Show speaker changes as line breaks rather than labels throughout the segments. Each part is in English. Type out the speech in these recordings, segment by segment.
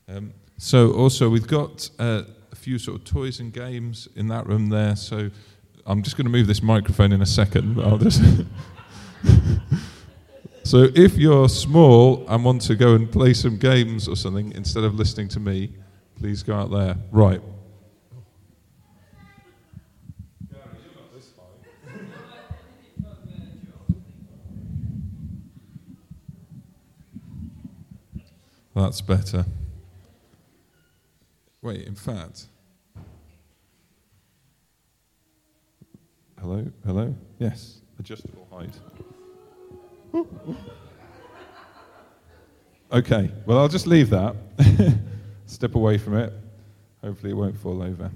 So also we've got a few sort of toys and games in that room there. So I'm just going to move this microphone in a second. I'll just. So if you're small and want to go and play some games or something instead of listening to me, please go out there. Right. That's better. Wait, in fact. Hello? Yes, adjustable height. Okay, well, I'll just leave that. Step away from it. Hopefully it won't fall over.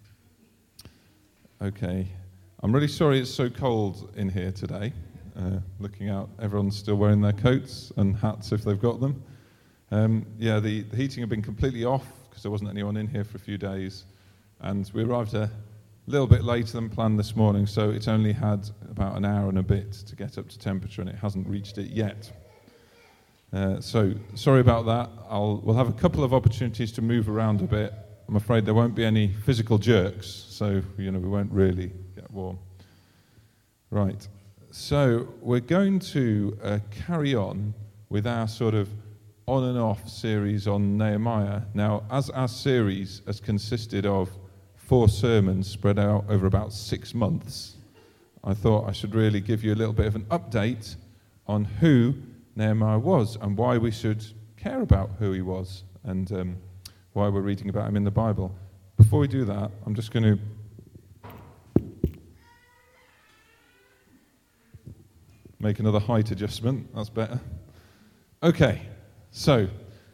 Okay. I'm really sorry it's so cold in here today. Looking out, everyone's still wearing their coats and hats if they've got them. The heating had been completely off because there wasn't anyone in here for a few days. And we arrived a little bit later than planned this morning, so it's only had about an hour and a bit to get up to temperature, and it hasn't reached it yet. So sorry about that. We'll have a couple of opportunities to move around a bit. I'm afraid there won't be any physical jerks, so we won't really get warm. Right. So we're going to carry on with our sort of on and off series on Nehemiah. Now, as our series has consisted of 4 sermons spread out over about 6 months, I thought I should really give you a little bit of an update on who Nehemiah was and why we should care about who he was and why we're reading about him in the Bible. Before we do that, I'm just going to make another height adjustment. That's better. Okay, so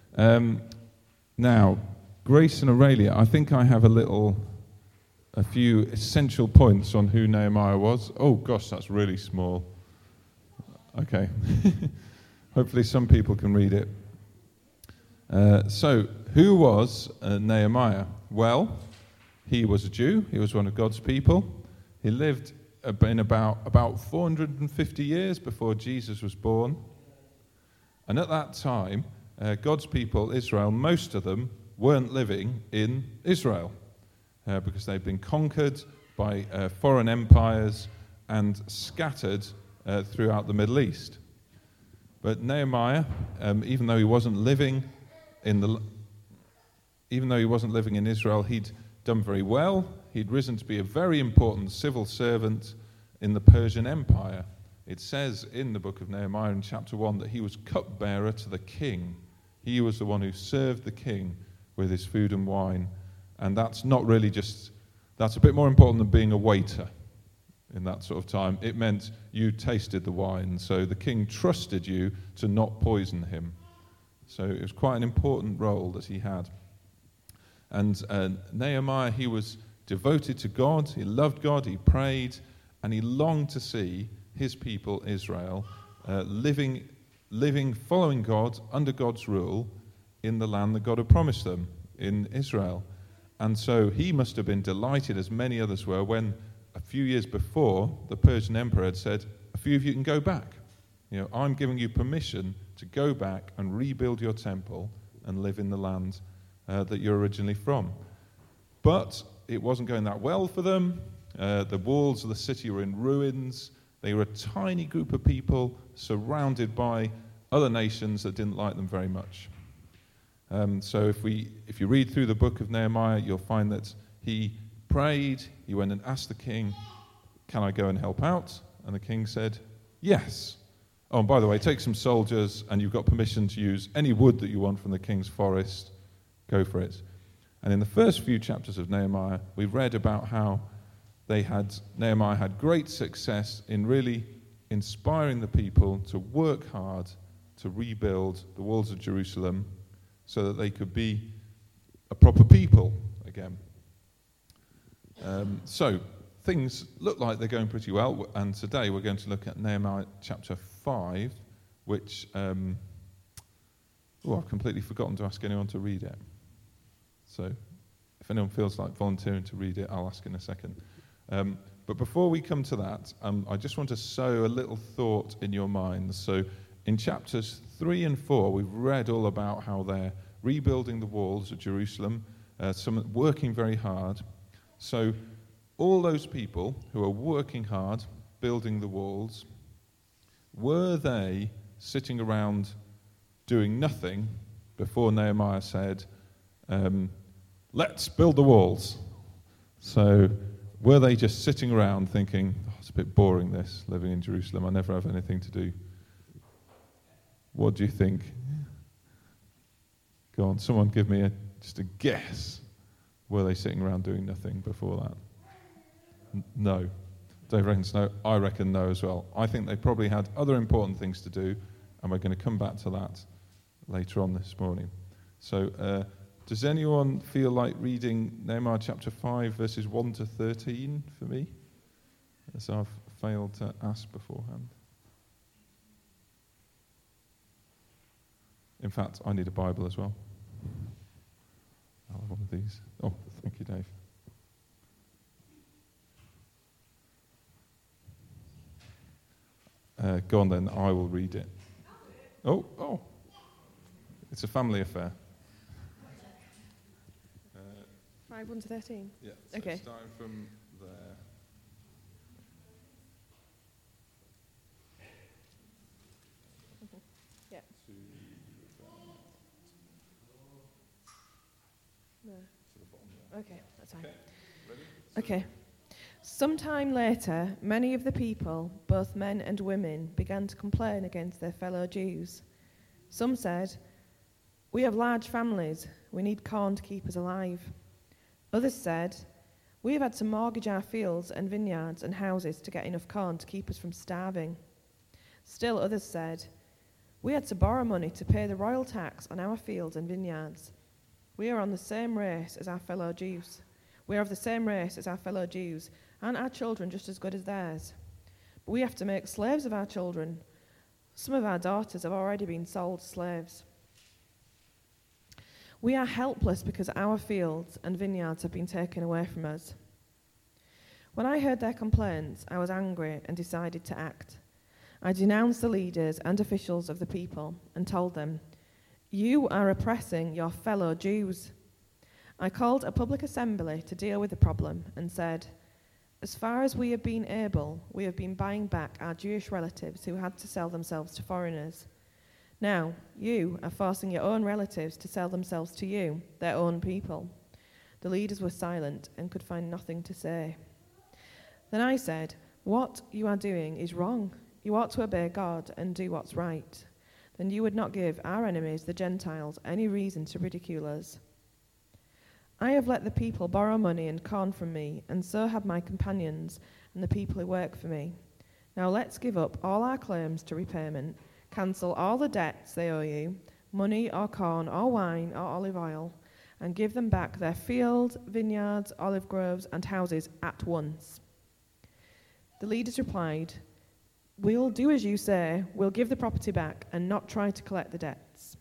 now, Grace and Aurelia, I think I have a few essential points on who Nehemiah was. Oh gosh, that's really small. Okay. Hopefully some people can read it. So, who was Nehemiah? Well, he was a Jew. He was one of God's people. He lived in about 450 years before Jesus was born. And at that time, God's people, Israel, most of them weren't living in Israel because they'd been conquered by foreign empires and scattered throughout the Middle East. But Nehemiah, even though he wasn't living in Israel, he'd done very well. He'd risen to be a very important civil servant in the Persian Empire. It says in the book of Nehemiah in chapter 1 that he was cupbearer to the king. He was the one who served the king with his food and wine. And that's not really that's a bit more important than being a waiter in that sort of time. It meant you tasted the wine, so the king trusted you to not poison him. So it was quite an important role that he had. And Nehemiah, he was devoted to God, he loved God, he prayed, and he longed to see his people, Israel, living, following God, under God's rule, in the land that God had promised them, in Israel. And so he must have been delighted, as many others were, when a few years before, the Persian emperor had said, a few of you can go back. I'm giving you permission to go back and rebuild your temple and live in the land that you're originally from. But it wasn't going that well for them. The walls of the city were in ruins. They were a tiny group of people surrounded by other nations that didn't like them very much. So if you read through the book of Nehemiah, you'll find that he prayed, he went and asked the king, can I go and help out? And the king said, yes. Oh, and by the way, take some soldiers, and you've got permission to use any wood that you want from the king's forest. Go for it. And in the first few chapters of Nehemiah, we read about how Nehemiah had great success in really inspiring the people to work hard to rebuild the walls of Jerusalem so that they could be a proper people again. So things look like they're going pretty well, and today we're going to look at Nehemiah chapter 5, which I've completely forgotten to ask anyone to read it. So if anyone feels like volunteering to read it, I'll ask in a second. But before we come to that, I just want to sow a little thought in your minds. So in chapters 3 and 4, we've read all about how they're rebuilding the walls of Jerusalem, some working very hard. So all those people who are working hard, building the walls, were they sitting around doing nothing before Nehemiah said, let's build the walls? So were they just sitting around thinking, oh, it's a bit boring this, living in Jerusalem, I never have anything to do? What do you think? Go on, someone give me just a guess. Were they sitting around doing nothing before that? No. Dave reckons no. I reckon no as well. I think they probably had other important things to do, and we're going to come back to that later on this morning. So does anyone feel like reading Nehemiah chapter 5, verses 1 to 13 for me? As I've failed to ask beforehand. In fact, I need a Bible as well. I'll have one of these. Oh, thank you, Dave. Go on then, I will read it. Oh. It's a family affair.
5, 1 to 13?
Yeah, so
okay.
Starting from there.
Yeah.
To the bottom there.
Okay, that's fine.
Okay, ready?
Okay. Sometime later, many of the people, both men and women, began to complain against their fellow Jews. Some said, "We have large families. We need corn to keep us alive." Others said, "We have had to mortgage our fields and vineyards and houses to get enough corn to keep us from starving." Still others said, "We had to borrow money to pay the royal tax on our fields and vineyards. We are on the same race as our fellow Jews. We are of the same race as our fellow Jews. Aren't our children just as good as theirs? But we have to make slaves of our children. Some of our daughters have already been sold slaves. We are helpless because our fields and vineyards have been taken away from us." When I heard their complaints, I was angry and decided to act. I denounced the leaders and officials of the people and told them, "You are oppressing your fellow Jews." I called a public assembly to deal with the problem and said, "As far as we have been able, we have been buying back our Jewish relatives who had to sell themselves to foreigners. Now, you are forcing your own relatives to sell themselves to you, their own people." The leaders were silent and could find nothing to say. Then I said, "What you are doing is wrong. You ought to obey God and do what's right. Then you would not give our enemies, the Gentiles, any reason to ridicule us. I have let the people borrow money and corn from me, and so have my companions and the people who work for me. Now let's give up all our claims to repayment, cancel all the debts they owe you, money or corn or wine or olive oil, and give them back their fields, vineyards, olive groves, and houses at once." The leaders replied, "We'll do as you say. We'll give the property back and not try to collect the debts."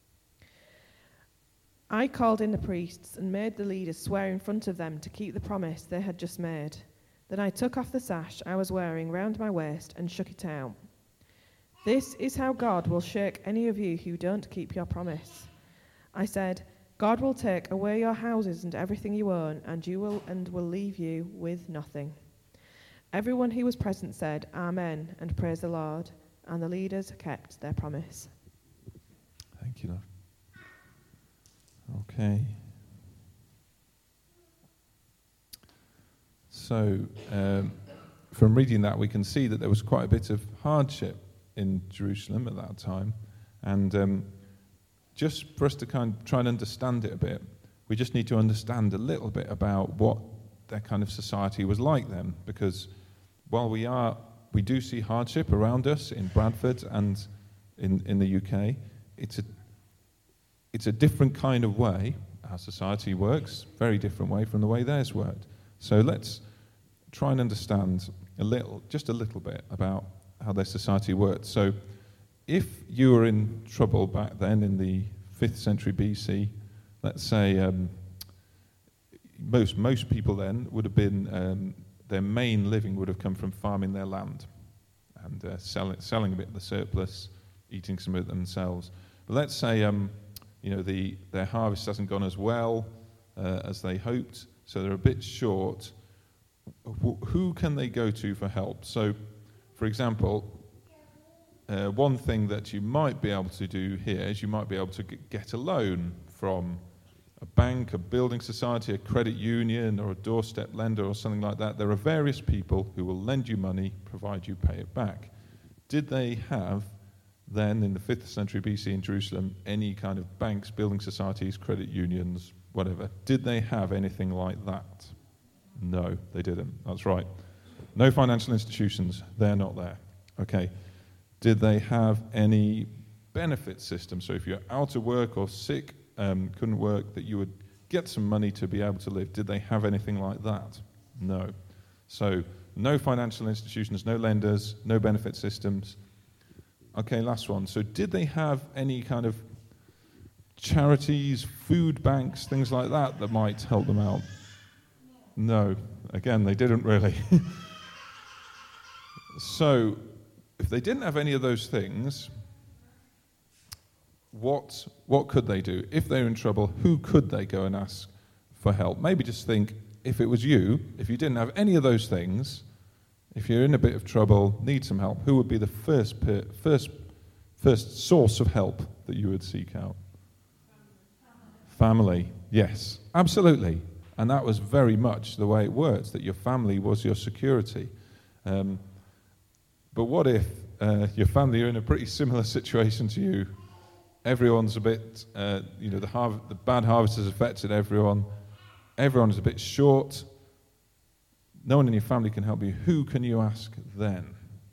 I called in the priests and made the leaders swear in front of them to keep the promise they had just made. Then I took off the sash I was wearing round my waist and shook it out. "This is how God will shake any of you who don't keep your promise." I said, "God will take away your houses and everything you own, and will leave you with nothing." Everyone who was present said, "Amen," and praise the Lord, and the leaders kept their promise.
Thank you, love. Okay. So, from reading that, we can see that there was quite a bit of hardship in Jerusalem at that time. And just for us to kind of try and understand it a bit, we just need to understand a little bit about what their kind of society was like then. Because while we do see hardship around us in Bradford and in the UK, it's a different kind of way our society works, very different way from the way theirs worked. So let's try and understand just a little bit about how their society worked. So if you were in trouble back then in the 5th century BC, let's say most people then would have been, their main living would have come from farming their land and selling a bit of the surplus, eating some of it themselves. But let's say their harvest hasn't gone as well as they hoped, so they're a bit short. Who can they go to for help? So, for example, one thing that you might be able to do here is you might be able to get a loan from a bank, a building society, a credit union, or a doorstep lender or something like that. There are various people who will lend you money, provided you pay it back. Did they have, then, in the 5th century BC in Jerusalem, any kind of banks, building societies, credit unions, whatever? Did they have anything like that? No, they didn't. That's right. No financial institutions. They're not there. Okay. Did they have any benefit system? So if you're out of work or sick, couldn't work, that you would get some money to be able to live. Did they have anything like that? No. So no financial institutions, no lenders, no benefit systems. Okay, last one. So did they have any kind of charities, food banks, things like that might help them out? No. Again, they didn't really. So if they didn't have any of those things, what could they do? If they're in trouble, who could they go and ask for help? Maybe just think, if it was you, if you didn't have any of those things, if you're in a bit of trouble, need some help, who would be the first source of help that you would seek out? Family. Yes, absolutely. And that was very much the way it worked, that your family was your security. But what if your family are in a pretty similar situation to you? Everyone's a bit, the bad harvest has affected everyone. Everyone is a bit short. No one in your family can help you. Who can you ask then?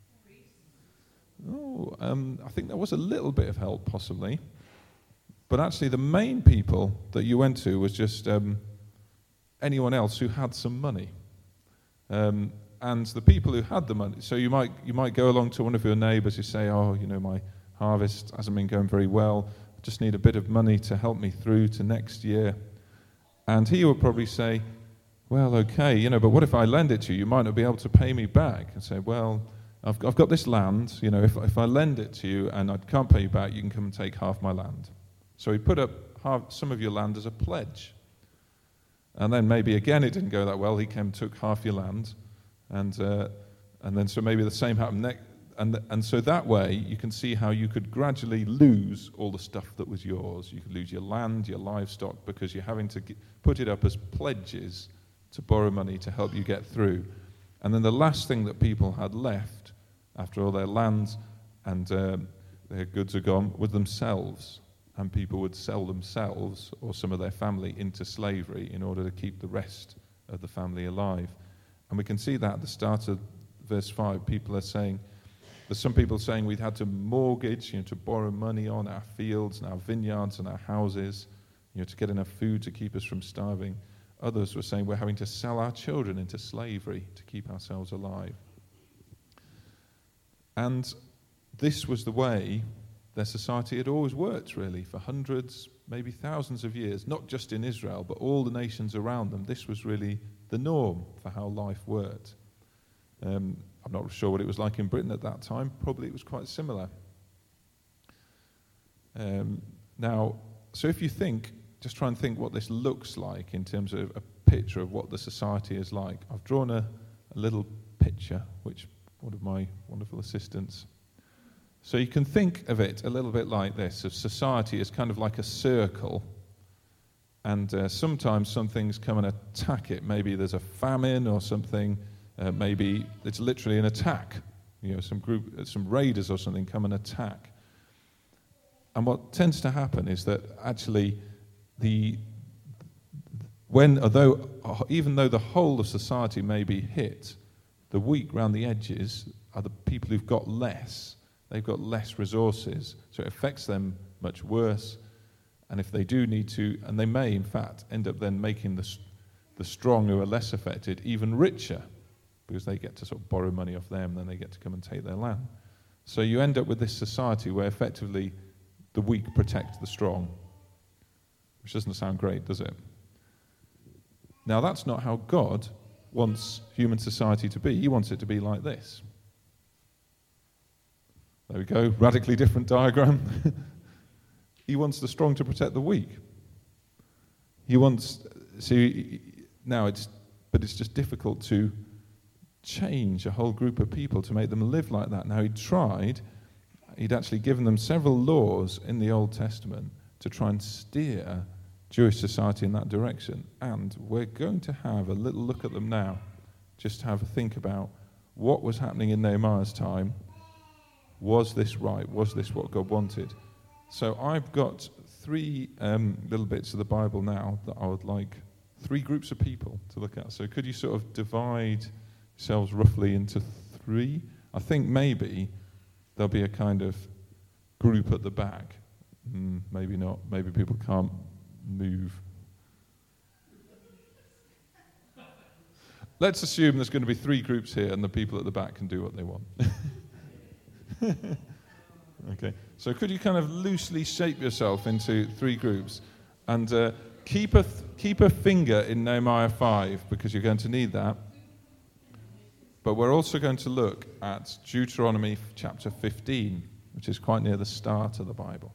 I think there was a little bit of help, possibly. But actually, the main people that you went to was just anyone else who had some money. And the people who had the money, so you might go along to one of your neighbours who say, my harvest hasn't been going very well, I just need a bit of money to help me through to next year. And he would probably say, well, okay, but what if I lend it to you? You might not be able to pay me back. And say, well, I've got this land, if I lend it to you and I can't pay you back, you can come and take half my land. So he put up some of your land as a pledge. And then maybe again it didn't go that well, he came and took half your land. And then so maybe the same happened next. And so that way you can see how you could gradually lose all the stuff that was yours. You could lose your land, your livestock, because you're having to put it up as pledges to borrow money to help you get through. And then the last thing that people had left after all their lands and their goods are gone was themselves. And people would sell themselves or some of their family into slavery in order to keep the rest of the family alive. And we can see that at the start of verse 5. There's some people saying we'd had to mortgage, to borrow money on our fields and our vineyards and our houses, to get enough food to keep us from starving. Others were saying we're having to sell our children into slavery to keep ourselves alive. And this was the way their society had always worked, really, for hundreds, maybe thousands of years, not just in Israel, but all the nations around them. This was really the norm for how life worked. I'm not sure what it was like in Britain at that time. Probably it was quite similar. Now, so if you just try and think what this looks like in terms of a picture of what the society is like. I've drawn a little picture, which one of my wonderful assistants. So you can think of it a little bit like this, of society as kind of like a circle. And sometimes some things come and attack it. Maybe there's a famine or something. Maybe it's literally an attack. Some raiders or something come and attack. And what tends to happen is that actually even though the whole of society may be hit, the weak round the edges are the people who've got less. They've got less resources, so it affects them much worse. And if they do need to, and they may in fact end up then making the strong who are less affected even richer, because they get to sort of borrow money off them, and then they get to come and take their land. So you end up with this society where effectively the weak protect the strong, which doesn't sound great, does it? Now that's not how God wants human society to be. He wants it to be like this. There we go, radically different diagram. He wants the strong to protect the weak. He wants, but it's just difficult to change a whole group of people to make them live like that. Now, he'd actually given them several laws in the Old Testament to try and steer Jewish society in that direction. And we're going to have a little look at them now, just to have a think about what was happening in Nehemiah's time. Was this right? Was this what God wanted? So I've got three little bits of the Bible now that I would like three groups of people to look at. So could you sort of divide yourselves roughly into three? I think maybe there'll be a kind of group at the back. Maybe not. Maybe people can't move. Let's assume there's going to be three groups here and the people at the back can do what they want. Okay, so could you kind of loosely shape yourself into three groups and keep a finger in Nehemiah 5 because you're going to need that. But we're also going to look at Deuteronomy chapter 15, which is quite near the start of the Bible.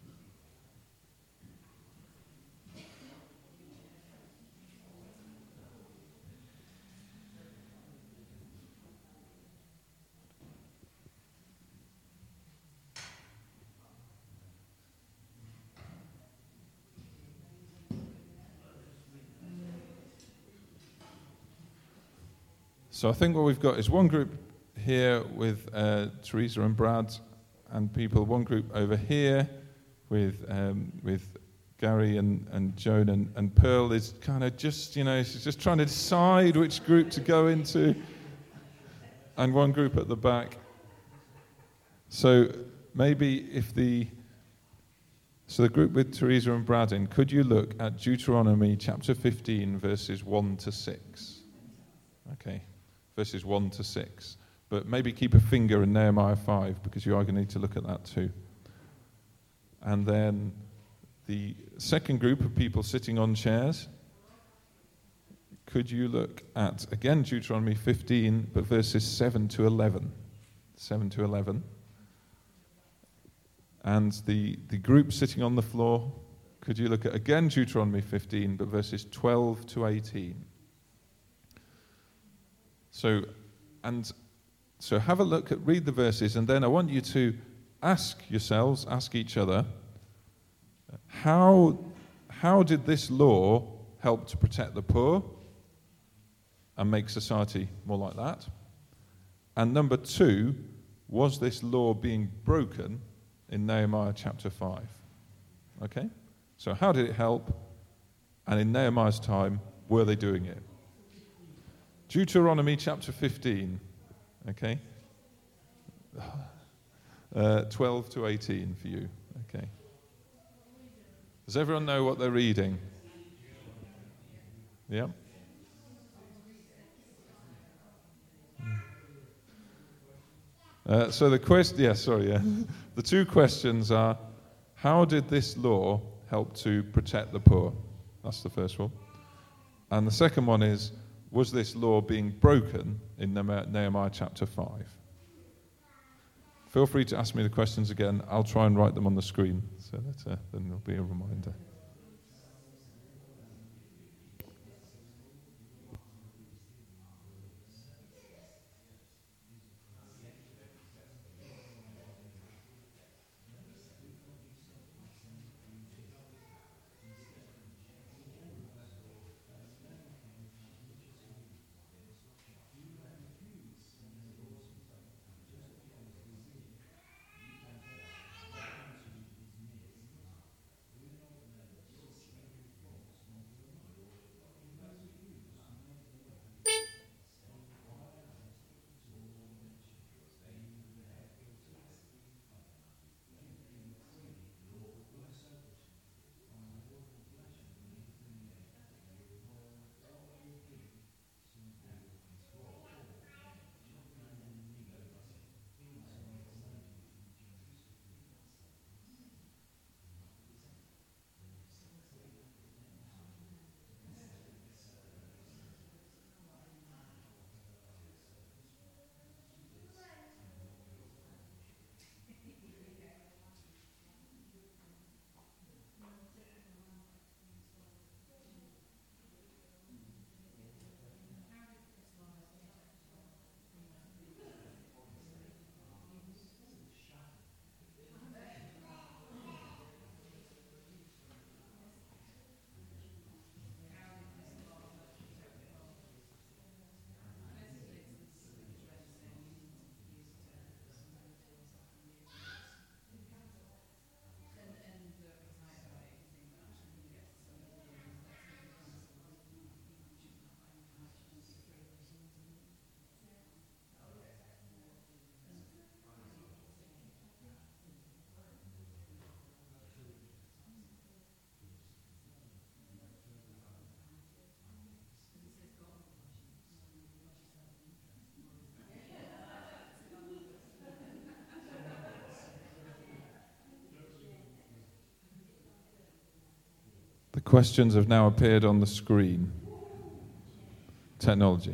So I think what we've got is one group here with Teresa and Brad and people, one group over here with Gary and Joan, and Pearl is kind of just, she's just trying to decide which group to go into, and one group at the back. So maybe the group with Teresa and Brad in, could you look at Deuteronomy chapter 15, verses 1 to 6? Okay. Verses 1 to 6. But maybe keep a finger in Nehemiah 5 because you are going to need to look at that too. And then the second group of people sitting on chairs, could you look at, again, Deuteronomy 15, but verses 7 to 11. 7 to 11. And the group sitting on the floor, could you look at, again, Deuteronomy 15, but verses 12 to 18. So have a look read the verses, and then I want you to ask each other, how did this law help to protect the poor and make society more like that? And number 2, was this law being broken in Nehemiah chapter 5? Okay? So how did it help? And in Nehemiah's time, were they doing it? Deuteronomy chapter 15, okay? 12 to 18 for you, okay? Does everyone know what they're reading? Yeah? So the two questions are, how did this law help to protect the poor? That's the first one. And the second one is, was this law being broken in Nehemiah chapter 5? Feel free to ask me the questions again. I'll try and write them on the screen, so that then there'll be a reminder. The questions have now appeared on the screen. Technology.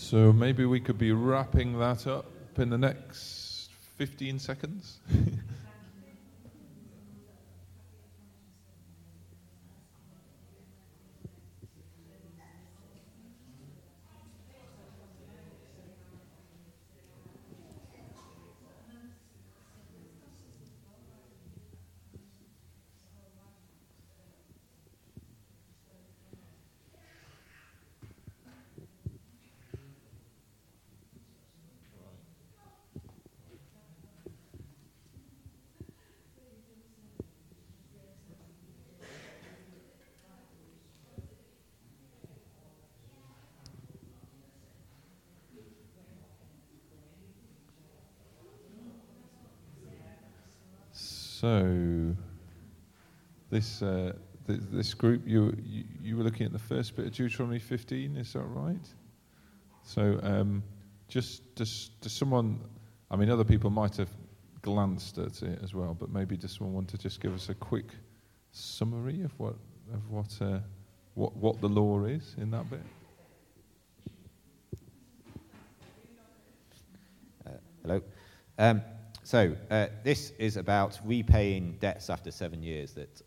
So maybe we could be wrapping that up in the next 15 seconds. So, this group, you were looking at the first bit of Deuteronomy 15, is that right? So, does someone, I mean, other people might have glanced at it as well, but maybe does someone want to just give us a quick summary of what the law is in that bit?
Hello. So this is about repaying debts after 7 years, that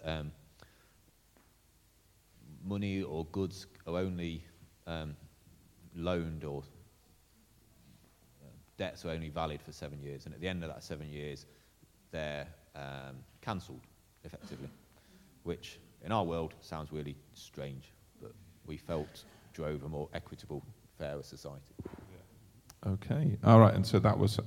money or goods are only loaned, or debts are only valid for 7 years, and at the end of that 7 years they're cancelled effectively, which in our world sounds really strange, but we felt drove a more equitable, fairer society.
Okay, all right, and so that was,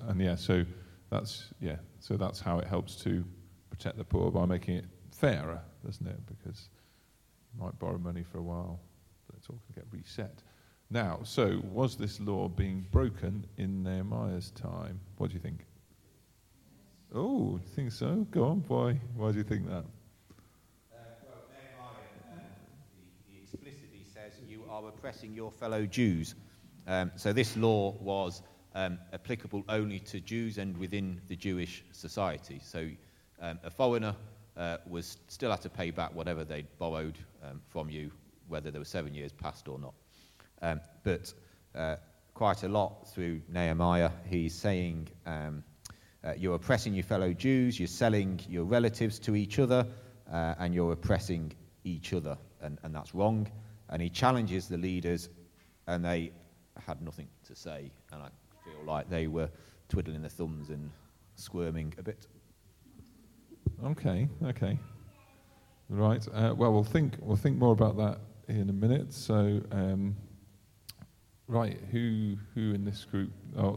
so that's how it helps to protect the poor, by making it fairer, doesn't it? Because you might borrow money for a while, but it's all going to get reset. Now, so was this law being broken in Nehemiah's time? What do you think? Oh, you think so? Go on, why do you think that?
Well, Nehemiah, he explicitly says you are oppressing your fellow Jews. So this law was applicable only to Jews and within the Jewish society. So a foreigner was still had to pay back whatever they'd borrowed from you, whether there were 7 years past or not. But quite a lot through Nehemiah, he's saying you're oppressing your fellow Jews, you're selling your relatives to each other, and you're oppressing each other, and that's wrong. And he challenges the leaders, and they had nothing to say, and I feel like they were twiddling their thumbs and squirming a bit.
Okay, right. Well, we'll think more about that in a minute. So, right, who in this group? Oh,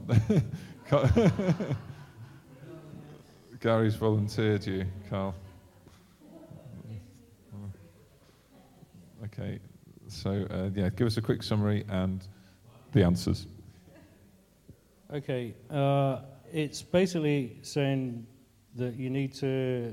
Gary's volunteered you, Carl. Okay, so give us a quick summary and the answers.
Okay, it's basically saying that you need to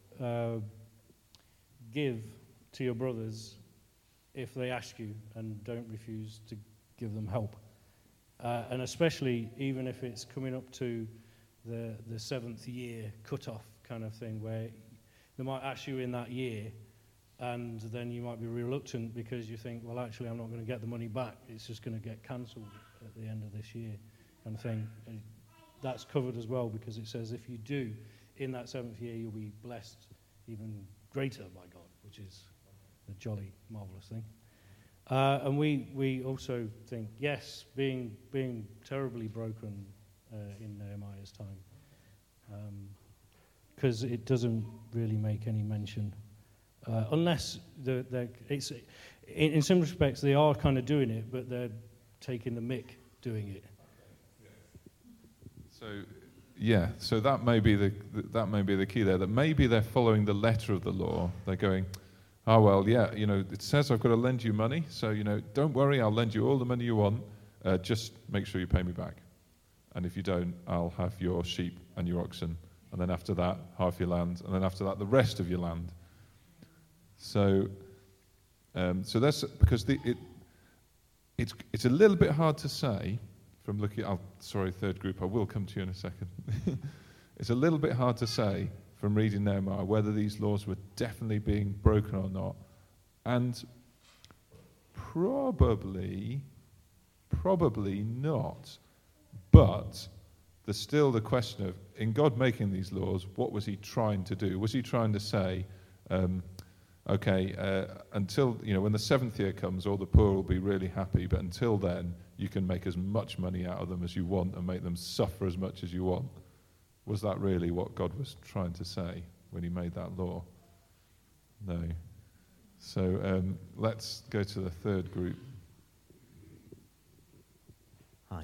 give to your brothers if they ask you, and don't refuse to give them help. And especially even if it's coming up to the 7th year cut-off kind of thing, where they might ask you in that year, and then you might be reluctant because you think, well, actually, I'm not going to get the money back. It's just going to get cancelled at the end of this year kind of thing. And that's covered as well, because it says if you do, in that 7th year, you'll be blessed even greater by God, which is a jolly, marvellous thing. And we also think, yes, being terribly broken in Nehemiah's time, because it doesn't really make any mention. Unless it's in some respects they are kind of doing it, but they're taking the mick doing it.
So that may be the key there. That maybe they're following the letter of the law. They're going, oh well, yeah, it says I've got to lend you money, so don't worry, I'll lend you all the money you want. Just make sure you pay me back, and if you don't, I'll have your sheep and your oxen, and then after that, half your land, and then after that, the rest of your land. So that's because it's a little bit hard to say from looking. Third group. I will come to you in a second. It's a little bit hard to say from reading Nehemiah whether these laws were definitely being broken or not, and probably Probably not. But there's still the question of, in God making these laws, what was he trying to do? Was he trying to say, until, when the seventh year comes, all the poor will be really happy, but until then, you can make as much money out of them as you want and make them suffer as much as you want? Was that really what God was trying to say when he made that law? No. So let's go to the third group.
Hi.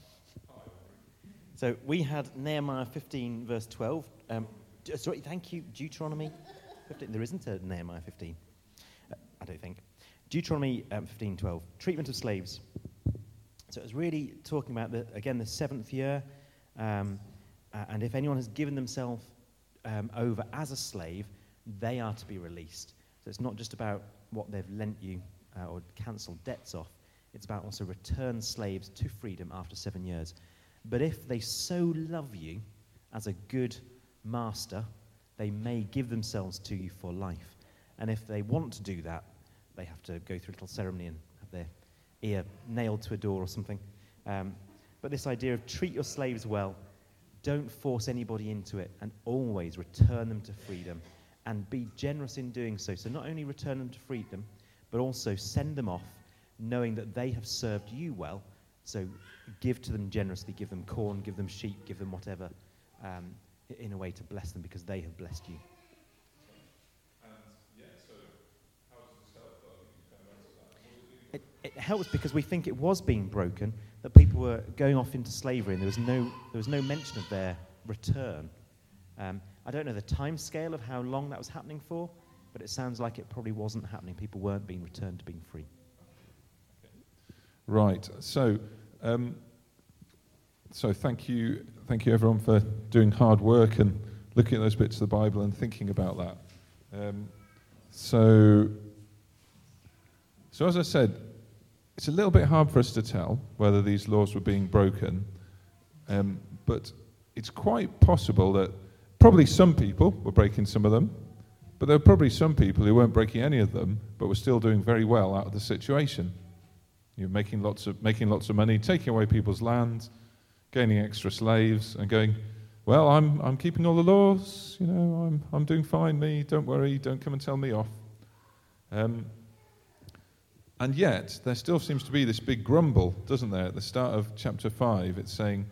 So we had Nehemiah 15, verse 12. Sorry, thank you. Deuteronomy 15. There isn't a Nehemiah 15, I don't think. Deuteronomy 15, 12. Treatment of slaves. So it was really talking about, the seventh year. And if anyone has given themselves over as a slave, they are to be released. So it's not just about what they've lent you or cancelled debts off. It's about also return slaves to freedom after 7 years. But if they so love you as a good master, they may give themselves to you for life. And if they want to do that, they have to go through a little ceremony and have their ear nailed to a door or something. But this idea of treat your slaves well, don't force anybody into it, and always return them to freedom, and be generous in doing so. So not only return them to freedom, but also send them off knowing that they have served you well. So give to them generously, give them corn, give them sheep, give them whatever, in a way to bless them because they have blessed you.
So how does this help, though?
It helps because we think it was being broken, that people were going off into slavery, and there was no mention of their return. I don't know the time scale of how long that was happening for, but it sounds like it probably wasn't happening. People weren't being returned to being free.
Right. So thank you everyone for doing hard work and looking at those bits of the Bible and thinking about that. So as I said, it's a little bit hard for us to tell whether these laws were being broken, but it's quite possible that probably some people were breaking some of them, but there were probably some people who weren't breaking any of them, but were still doing very well out of the situation. You're making lots of money, taking away people's land, gaining extra slaves, and going, well, I'm keeping all the laws. I'm doing fine. Me, don't worry. Don't come and tell me off. And yet, there still seems to be this big grumble, doesn't there? At the start of chapter 5, it's saying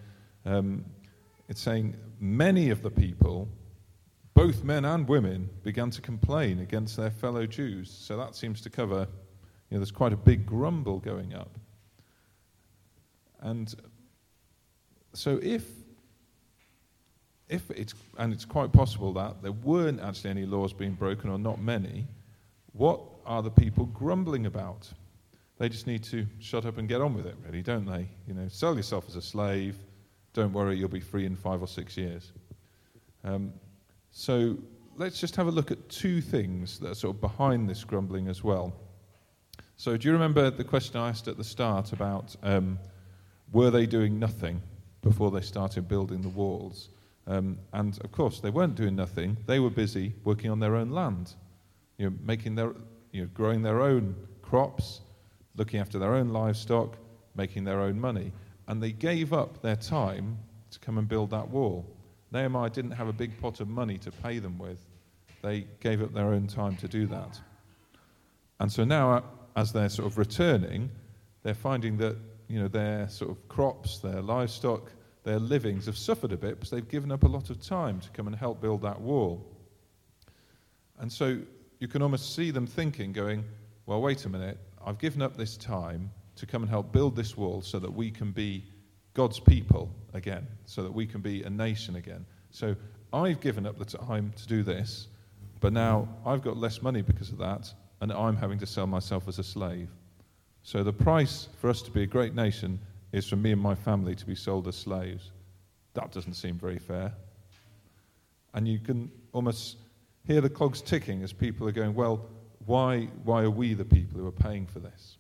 many of the people, both men and women, began to complain against their fellow Jews. So that seems to cover, there's quite a big grumble going up. And so if it's quite possible that there weren't actually any laws being broken, or not many, what are the people grumbling about? They just need to shut up and get on with it, really, don't they? Sell yourself as a slave. Don't worry, you'll be free in 5 or 6 years. So let's just have a look at two things that are sort of behind this grumbling as well. So do you remember the question I asked at the start about were they doing nothing before they started building the walls? And of course, they weren't doing nothing. They were busy working on their own land, growing their own crops, looking after their own livestock, making their own money. And they gave up their time to come and build that wall. Nehemiah didn't have a big pot of money to pay them with. They gave up their own time to do that. And so now, as they're sort of returning, they're finding that, their sort of crops, their livestock, their livings have suffered a bit because they've given up a lot of time to come and help build that wall. And so you can almost see them thinking, going, well, wait a minute, I've given up this time to come and help build this wall so that we can be God's people again, so that we can be a nation again. So I've given up the time to do this, but now I've got less money because of that, and I'm having to sell myself as a slave. So the price for us to be a great nation is for me and my family to be sold as slaves. That doesn't seem very fair. And you can almost hear the clogs ticking as people are going, well, why are we the people who are paying for this?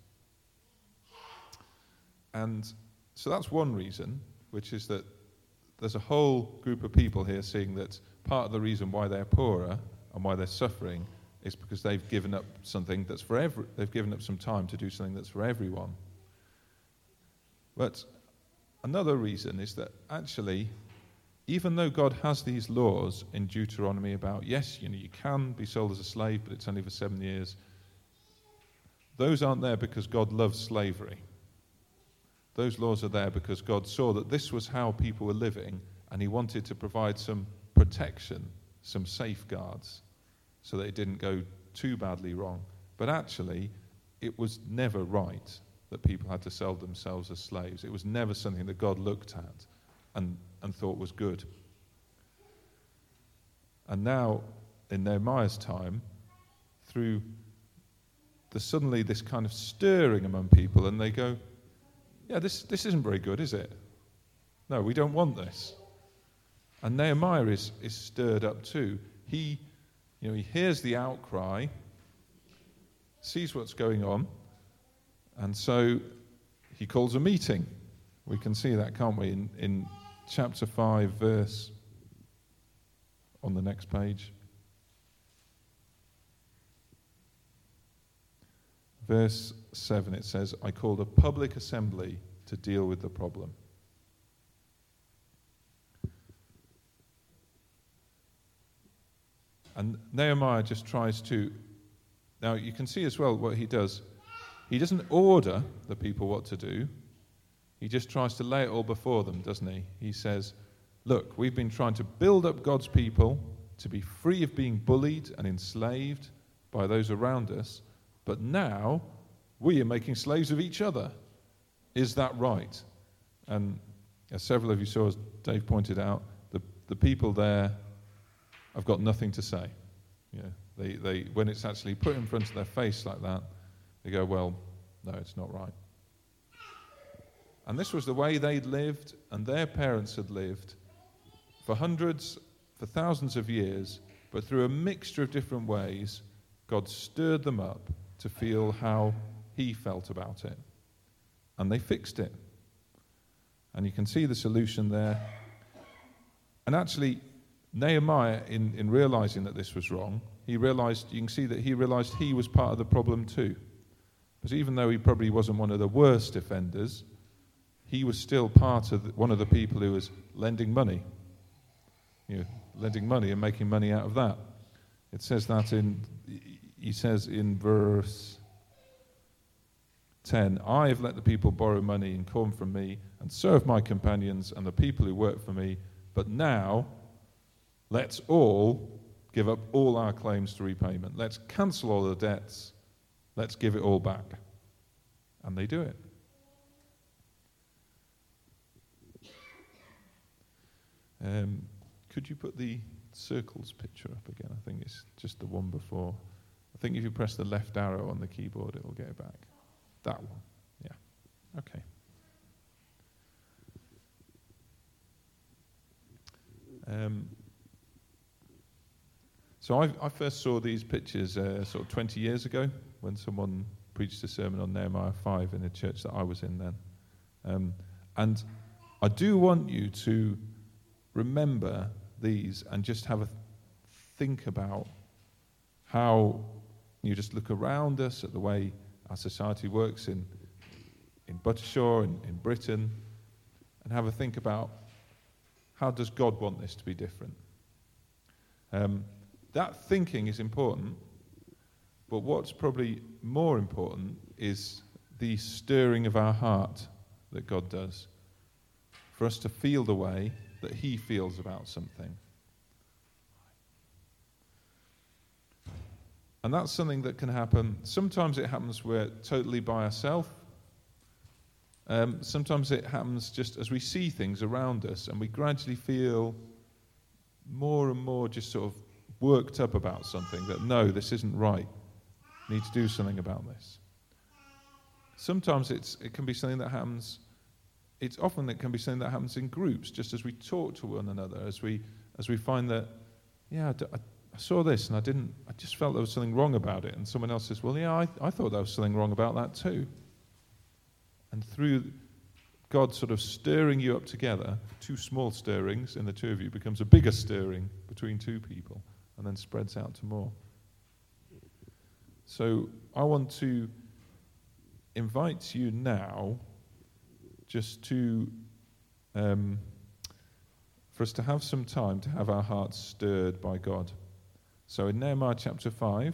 And so that's one reason, which is that there's a whole group of people here seeing that part of the reason why they're poorer and why they're suffering is because they've given up something that's they've given up some time to do something that's for everyone. But another reason is that actually, even though God has these laws in Deuteronomy about, yes, you can be sold as a slave, but it's only for 7 years, those aren't there because God loves slavery. Those laws are there because God saw that this was how people were living, and he wanted to provide some protection, some safeguards, so that it didn't go too badly wrong. But actually, it was never right that people had to sell themselves as slaves. It was never something that God looked at and thought was good. And now, in Nehemiah's time, through suddenly this kind of stirring among people, and they go, yeah, this isn't very good, is it? No, we don't want this. And Nehemiah is stirred up too. He hears the outcry, sees what's going on, and so he calls a meeting. We can see that, can't we, in chapter 5, verse on the next page. Verse 7, it says, I called a public assembly to deal with the problem. And Nehemiah just tries to... Now, you can see as well what he does. He doesn't order the people what to do. He just tries to lay it all before them, doesn't he? He says, look, we've been trying to build up God's people to be free of being bullied and enslaved by those around us, but now we are making slaves of each other. Is that right? And as several of you saw, as Dave pointed out, the people there have got nothing to say. Yeah, they when it's actually put in front of their face like that, they go, well, no, it's not right. And this was the way they'd lived and their parents had lived for thousands of years, but through a mixture of different ways, God stirred them up to feel how he felt about it. And they fixed it. And you can see the solution there. And actually, Nehemiah, in realizing that this was wrong, you can see that he realized he was part of the problem too. Because even though he probably wasn't one of the worst offenders, he was still part of one of the people who was lending money. Lending money and making money out of that. It says that he says in verse 10, I have let the people borrow money and corn from me and serve my companions and the people who work for me, but now let's all give up all our claims to repayment. Let's cancel all the debts. Let's give it all back. And they do it. Could you put the circles picture up again? I think it's just the one before. I think if you press the left arrow on the keyboard, it'll get it back. That one. Yeah. Okay. So I first saw these pictures sort of 20 years ago when someone preached a sermon on Nehemiah 5 in a church that I was in then. And I do want you to remember these and just have a think about how you just look around us at the way our society works in Buttershaw, in Britain, and have a think about how does God want this to be different. That thinking is important, but what's probably more important is the stirring of our heart that God does, for us to feel the way that he feels about something. And that's something that can happen. Sometimes it happens we're totally by ourselves. Sometimes it happens just as we see things around us and we gradually feel more and more just sort of worked up about something that, no, this isn't right. Need to do something about this. Sometimes it can be something that happens. It can be something that happens in groups, just as we talk to one another, as we find that, yeah, I saw this and I just felt there was something wrong about it, and someone else says, well, yeah, I thought there was something wrong about that too. And through God sort of stirring you up together, two small stirrings in the two of you becomes a bigger stirring between two people, and then spreads out to more. So I want to invite you now just to for us to have some time to have our hearts stirred by God. So in Nehemiah chapter 5,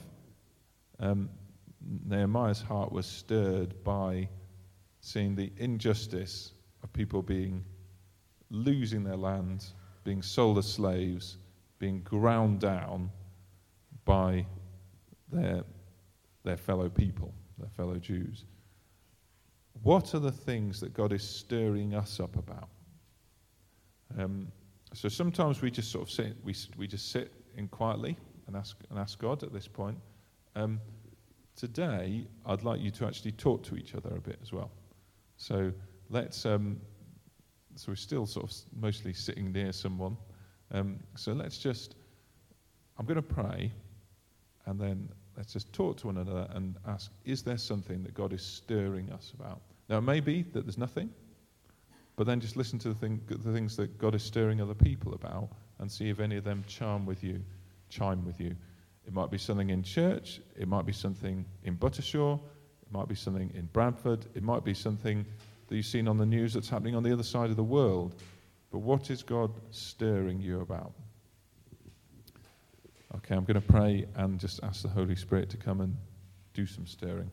Nehemiah's heart was stirred by seeing the injustice of people losing their land, being sold as slaves, being ground down by their fellow people, their fellow Jews. What are the things that God is stirring us up about? So sometimes we just sort of sit, we just sit in quietly and ask God at this point. Today, I'd like you to actually talk to each other a bit as well. So let's. So we're still sort of mostly sitting near someone. So let's just. I'm going to pray, and then let's just talk to one another and ask: is there something that God is stirring us about? Now, it may be that there's nothing, but then just listen to the things that God is stirring other people about, and see if any of them chime with you. It might be something in church. It might be something in Buttershaw. It might be something in Bradford. It might be something that you've seen on the news that's happening on the other side of the world. But what is God stirring you about? Okay, I'm going to pray and just ask the Holy Spirit to come and do some stirring.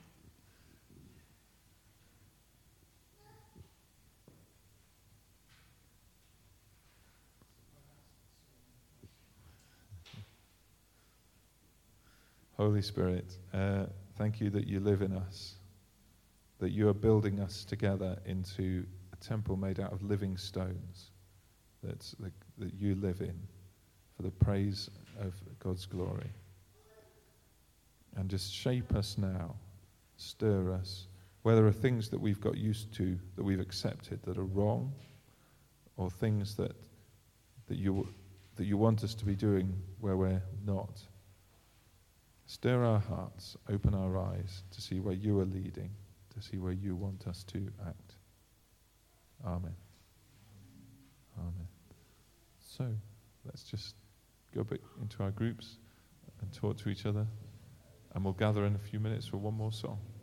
Holy Spirit, thank you that you live in us, that you are building us together into a temple made out of living stones, that you live in for the praise of God's glory. And just shape us now, stir us, where there are things that we've got used to, that we've accepted, that are wrong, or things that you want us to be doing where we're not. Stir our hearts, open our eyes to see where you are leading, to see where you want us to act. Amen. Amen. So, let's just go back into our groups and talk to each other, and we'll gather in a few minutes for one more song.